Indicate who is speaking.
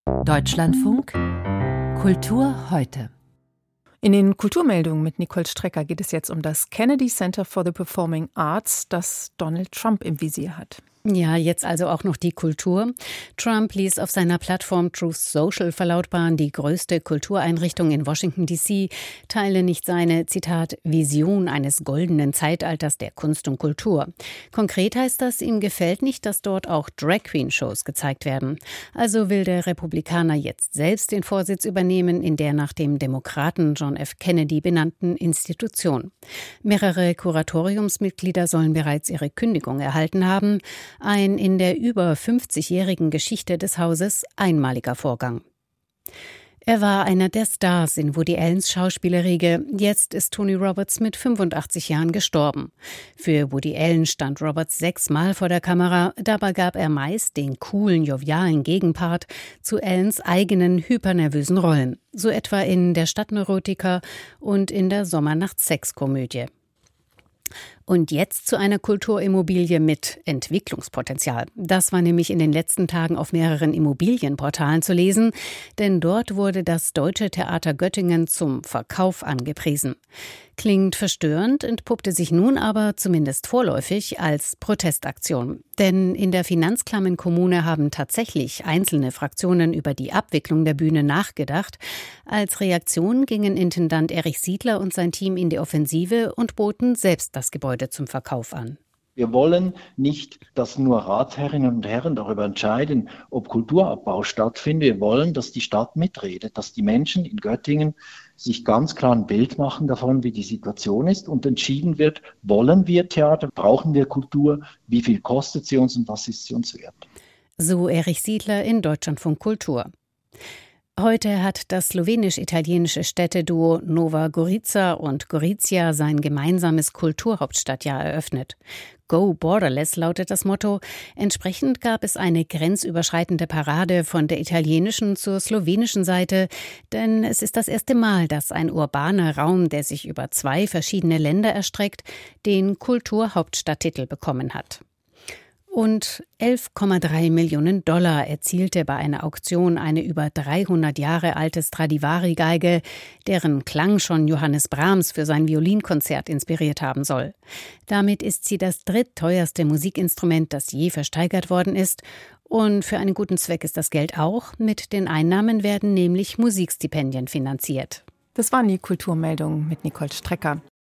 Speaker 1: Deutschlandfunk Kultur heute.
Speaker 2: In den Kulturmeldungen mit Nicole Strecker geht es jetzt um das Kennedy Center for the Performing Arts, das Donald Trump im Visier hat.
Speaker 3: Ja, jetzt also auch noch die Kultur. Trump ließ auf seiner Plattform Truth Social verlautbaren, die größte Kultureinrichtung in Washington D.C. teile nicht seine, Zitat, Vision eines goldenen Zeitalters der Kunst und Kultur. Konkret heißt das, ihm gefällt nicht, dass dort auch Drag-Queen-Shows gezeigt werden. Also will der Republikaner jetzt selbst den Vorsitz übernehmen in der nach dem Demokraten John F. Kennedy benannten Institution. Mehrere Kuratoriumsmitglieder sollen bereits ihre Kündigung erhalten haben. Ein in der über 50-jährigen Geschichte des Hauses einmaliger Vorgang. Er war einer der Stars in Woody Allens Schauspielerriege. Jetzt ist Tony Roberts mit 85 Jahren gestorben. Für Woody Allen stand Roberts 6-mal vor der Kamera. Dabei gab er meist den coolen, jovialen Gegenpart zu Allens eigenen hypernervösen Rollen. So etwa in Der Stadtneurotiker und in der Sommernacht-Sex-Komödie. Und jetzt zu einer Kulturimmobilie mit Entwicklungspotenzial. Das war nämlich in den letzten Tagen auf mehreren Immobilienportalen zu lesen, denn dort wurde das Deutsche Theater Göttingen zum Verkauf angepriesen. Klingt verstörend, entpuppte sich nun aber zumindest vorläufig als Protestaktion. Denn in der finanzklammen Kommune haben tatsächlich einzelne Fraktionen über die Abwicklung der Bühne nachgedacht. Als Reaktion gingen Intendant Erich Siedler und sein Team in die Offensive und boten selbst das Gebäude zum Verkauf an.
Speaker 4: Wir wollen nicht, dass nur Ratsherrinnen und Herren darüber entscheiden, ob Kulturabbau stattfindet. Wir wollen, dass die Stadt mitredet, dass die Menschen in Göttingen sich ganz klar ein Bild machen davon, wie die Situation ist und entschieden wird, wollen wir Theater, brauchen wir Kultur, wie viel kostet sie uns und was ist sie uns wert.
Speaker 3: So Erich Siedler in Deutschlandfunk Kultur. Heute hat das slowenisch-italienische Städteduo Nova Gorica und Gorizia sein gemeinsames Kulturhauptstadtjahr eröffnet. Go Borderless lautet das Motto. Entsprechend gab es eine grenzüberschreitende Parade von der italienischen zur slowenischen Seite, denn es ist das erste Mal, dass ein urbaner Raum, der sich über 2 verschiedene Länder erstreckt, den Kulturhauptstadttitel bekommen hat. Und 11,3 Millionen Dollar erzielte bei einer Auktion eine über 300 Jahre alte Stradivari-Geige, deren Klang schon Johannes Brahms für sein Violinkonzert inspiriert haben soll. Damit ist sie das drittteuerste Musikinstrument, das je versteigert worden ist. Und für einen guten Zweck ist das Geld auch. Mit den Einnahmen werden nämlich Musikstipendien finanziert.
Speaker 2: Das waren die Kulturmeldungen mit Nicole Strecker.